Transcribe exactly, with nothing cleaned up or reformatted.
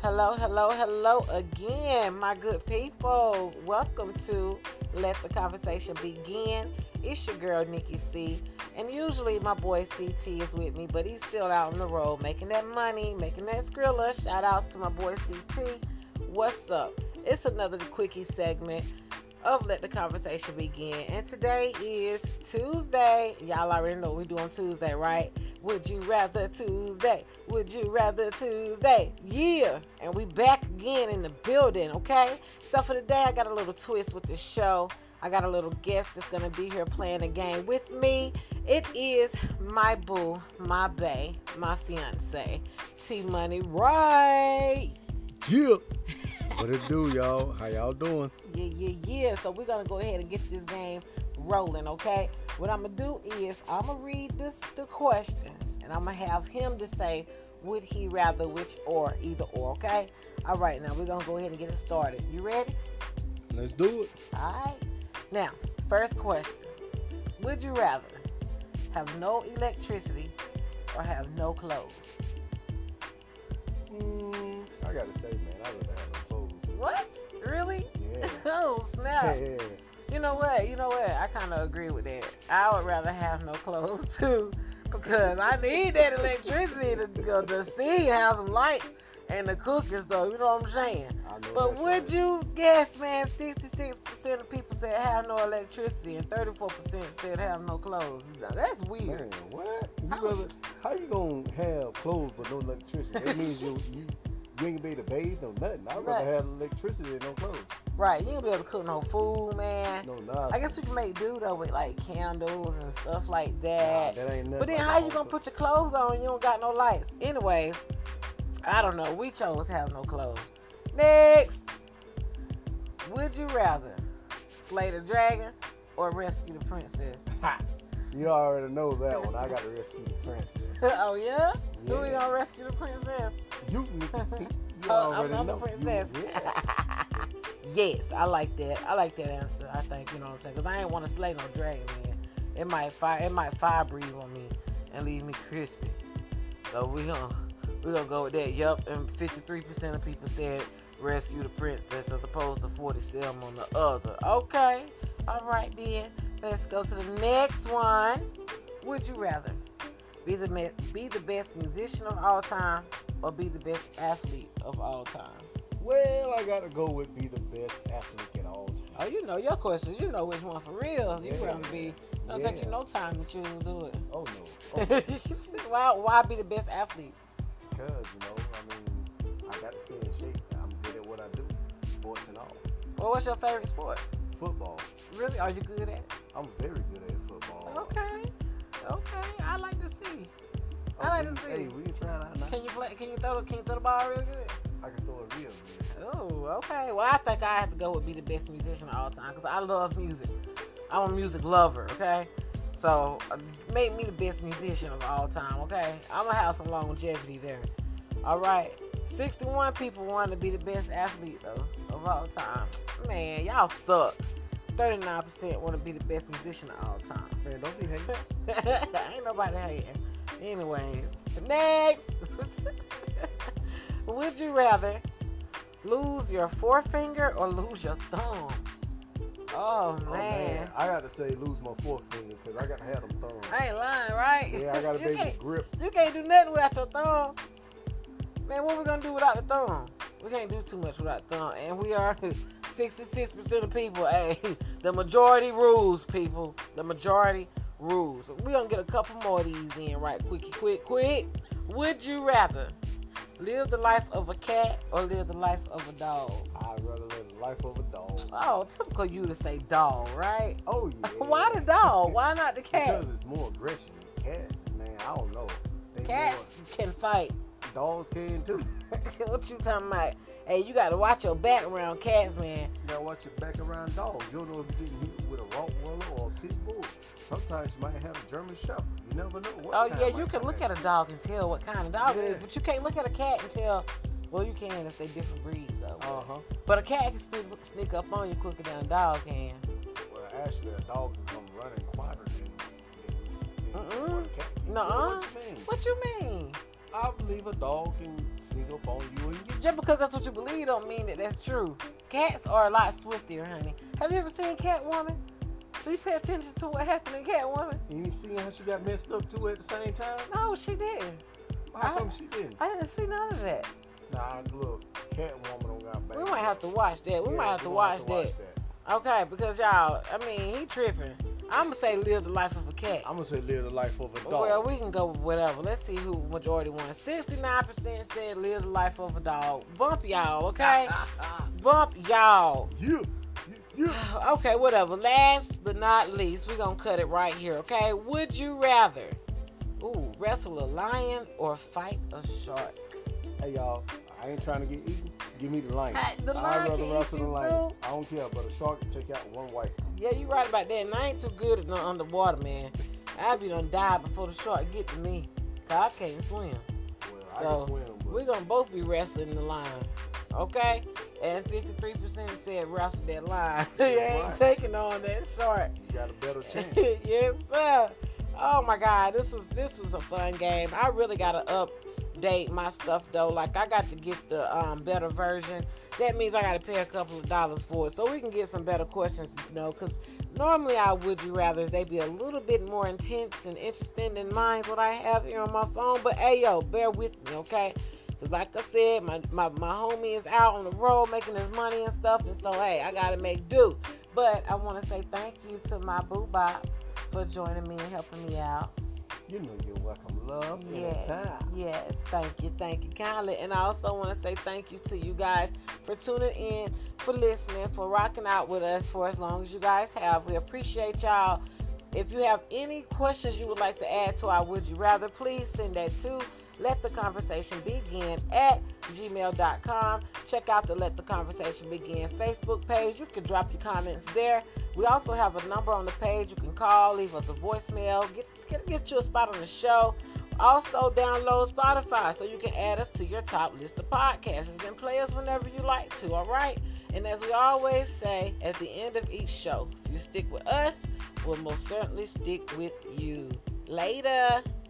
Hello, hello, hello again, my good people. Welcome to Let the Conversation Begin. It's your girl, Nikki C. And usually my boy C T is with me, but he's still out on the road making that money, making that skrilla. Shout outs to my boy C T. What's up? It's another quickie segment of Let the Conversation Begin. And today is Tuesday. Y'all already know what we do on Tuesday, right? Would you rather Tuesday? Would you rather Tuesday? Yeah. And we back again in the building, okay? So for today, I got a little twist with the show. I got a little guest that's going to be here playing a game with me. It is my boo, my bae, my fiance, T-Money, right? Yeah. What it do, y'all? How y'all doing? Yeah, yeah, yeah. So we're going to go ahead and get this game rolling, okay? What I'm going to do is I'm going to read this, the questions, and I'm going to have him to say, would he rather, which, or, either or, okay? All right, now we're going to go ahead and get it started. You ready? Let's do it. All right. Now, first question. Would you rather have no electricity or have no clothes? Mm, I got to say, man, I'd rather have no clothes. What? Really? Yeah. Oh, snap. Yeah. You know what? You know what? I kind of agree with that. I would rather have no clothes, too, because I need that electricity to go to see, have some light, and to cook and stuff. You know what I'm saying? But would right. you guess, man, sixty-six percent of people said have no electricity and thirty-four percent said have no clothes. Now, that's weird. Man, what? You How- rather, how you going to have clothes but no electricity? That means you, you, you ain't gonna be able to bathe, no nothing. I'd rather Right. have electricity than no clothes. Right, you ain't gonna be able to cook no food, man. No, nah. I guess we can make do though with like candles and stuff like Nah, that. that ain't nothing. But then like how the you gonna house. put your clothes on? You don't got no lights. Anyways, I don't know. We chose to have no clothes. Next, would you rather slay the dragon or rescue the princess? Ha! You already know that one. I got to rescue the princess. Oh yeah? Who we Yeah. gonna rescue the princess? You niggas see. You Oh, I'm, already I'm know. a princess. You, yeah. Yes, I like that. I like that answer. I think, you know what I'm saying, because I ain't want to slay no dragon, man. It might fire. It might fire breathe on me and leave me crispy. So we gonna we gonna go with that. Yup. And fifty-three percent of people said rescue the princess as opposed to forty-seven on the other. Okay. All right then. Let's go to the next one. Would you rather be the me- be the best musician of all time or be the best athlete of all time? Well, I gotta go with be the best athlete at all time. Oh, you know your questions. You know which one for real. You Yeah. rather be. Don't Yeah. take you no time to choose to do it. Oh no. Oh, why? Why be the best athlete? because you know, I mean, I got to stay in shape. I'm good at what I do, sports and all. Well, what's your favorite sport? Football. Really? Are you good at it? I'm very good at football. Okay. Okay. I like to see. I like to Okay, see. Hey, we can try it out now. Can you play? Can you throw? The, can you throw the ball real good? I can throw it real good. Oh, okay. Well, I think I have to go with be the best musician of all time because I love music. I'm a music lover, okay? So, uh, make me the best musician of all time, okay? I'm going to have some longevity there. All right. sixty-one people want to be the best athlete, though, of all time. Man, y'all suck. thirty-nine percent want to be the best musician of all time. Man, don't be hating. Ain't nobody hating. Anyways, next. Would you rather lose your forefinger or lose your thumb? Oh, man. Oh, man. I got to say lose my forefinger because I got to have them thumbs. I ain't lying, right? Yeah, I got to You be able can't- to grip. You can't do nothing without your thumb. Man, what we gonna do without the thumb? We can't do too much without the thumb. And we are sixty-six percent of people. Hey, the majority rules, people. The majority rules. We gonna get a couple more of these in right quick, quick, quick. Would you rather live the life of a cat or live the life of a dog? I'd rather live the life of a dog. Oh, typical you to say dog, right? Oh, yeah. Why the dog? Why not the cat? Because it's more aggression. Cats, man, I don't know. They Cats can fight. More, dogs can too. What you talking about? Hey, you gotta watch your back around cats, man. You gotta watch your back around dogs. You don't know if you're getting hit with a Rottweiler or a pit bull. Sometimes you might have a German Shepherd. You never know what Oh kind yeah, might you can come look at at a dog and tell what kind of dog it is, Yeah. but you can't look at a cat and tell. Well, you can if they different breeds though. Uh huh. But a cat can sneak, sneak up on you quicker than a dog can. Well, actually, a dog can come running quieter than, than, than Mm-mm. what a cat can. Nuh-uh. What you mean? What you mean? I believe a dog can sneak up on you and get you. Just because that's what you believe don't mean that that's true. Cats are a lot swifter, honey. Have you ever seen Catwoman? Do you pay attention to what happened in Catwoman? And you seen how she got messed up too at the same time? No, she didn't. How I- come she didn't? I didn't see none of that. Nah, look, Catwoman don't got bad. We might have to watch that. We Yeah, might have to we watch gonna that. Okay, because y'all, I mean, he tripping. I'm gonna say live the life of a cat. I'm gonna say live the life of a dog. Well, we can go with whatever. Let's see who majority won. sixty-nine percent said live the life of a dog. Bump y'all, okay? Bump y'all. You, you, you. Okay, whatever. Last but not least, we're gonna cut it right here, okay? Would you rather, ooh, wrestle a lion or fight a shark? Hey y'all, I ain't trying to get eaten. Give me the lion. Hey, the I'd lion rather can eat wrestle the you lion. too. I don't care, but a shark can take out one white. Yeah, you right about that. And I ain't too good at no underwater, man. I'd be done die before the shark get to me. Cause I can't swim. Well, I So, can swim, but We're gonna both be wrestling the lion. Okay? And fifty-three percent said wrestle that lion. You ain't Right. taking on that shark. you got a better chance. Yes, sir. Oh my God, this was this was a fun game. I really gotta update my stuff though. Like I got to get the um, better version. That means I gotta pay a couple of dollars for it, so we can get some better questions. You know, because normally I would you rather they be a little bit more intense and interesting than mine's what I have here on my phone. But hey yo, bear with me, okay? Because like I said, my, my my homie is out on the road making his money and stuff, and so hey, I gotta make do. But I want to say thank you to my boo bop for joining me and helping me out. You know you're welcome, love. Yeah. Anytime. Yes, thank you, thank you kindly. And I also want to say thank you to you guys for tuning in, for listening, for rocking out with us for as long as you guys have. We appreciate y'all. If you have any questions you would like to add to our Would You Rather, please send that to Let the Conversation Begin at gmail dot com. Check out the Let the Conversation Begin Facebook page. You can drop your comments there. We also have a number on the page. You can call, leave us a voicemail, get, get, get you a spot on the show. Also, download Spotify so you can add us to your top list of podcasts and play us whenever you like to, all right? And as we always say at the end of each show, if you stick with us, we'll most certainly stick with you. Later.